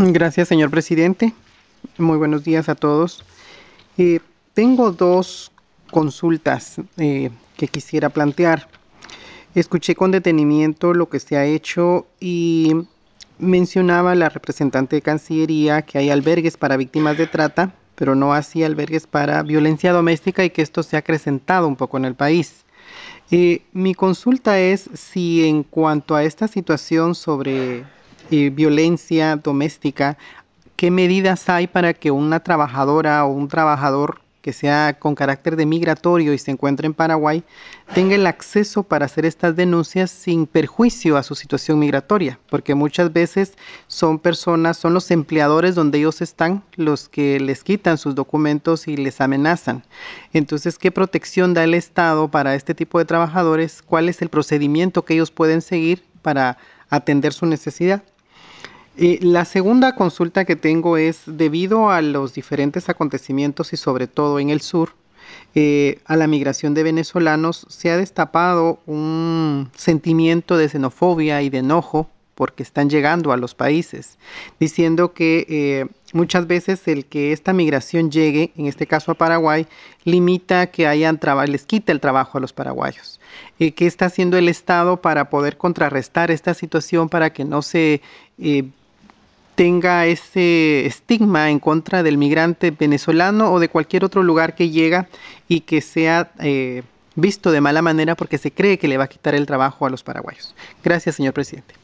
Gracias, señor presidente. Muy buenos días a todos. Eh, Tengo dos consultas que quisiera plantear. Escuché con detenimiento lo que se ha hecho y mencionaba la representante de Cancillería que hay albergues para víctimas de trata, pero no así albergues para violencia doméstica y que esto se ha acrecentado un poco en el país. Mi consulta es si en cuanto a esta situación sobre violencia doméstica, ¿qué medidas hay para que una trabajadora o un trabajador que sea con carácter de migratorio y se encuentre en Paraguay tenga el acceso para hacer estas denuncias sin perjuicio a su situación migratoria? Porque muchas veces son personas, son los empleadores donde ellos están los que les quitan sus documentos y les amenazan. Entonces, ¿qué protección da el Estado para este tipo de trabajadores? ¿Cuál es el procedimiento que ellos pueden seguir para atender su necesidad? La segunda consulta que tengo es, debido a los diferentes acontecimientos y sobre todo en el sur, a la migración de venezolanos, se ha destapado un sentimiento de xenofobia y de enojo porque están llegando a los países, diciendo que muchas veces el que esta migración llegue, en este caso a Paraguay, limita que hayan les quita el trabajo a los paraguayos. ¿Qué está haciendo el Estado para poder contrarrestar esta situación para que no se tenga ese estigma en contra del migrante venezolano o de cualquier otro lugar que llega y que sea visto de mala manera porque se cree que le va a quitar el trabajo a los paraguayos? Gracias, señor presidente.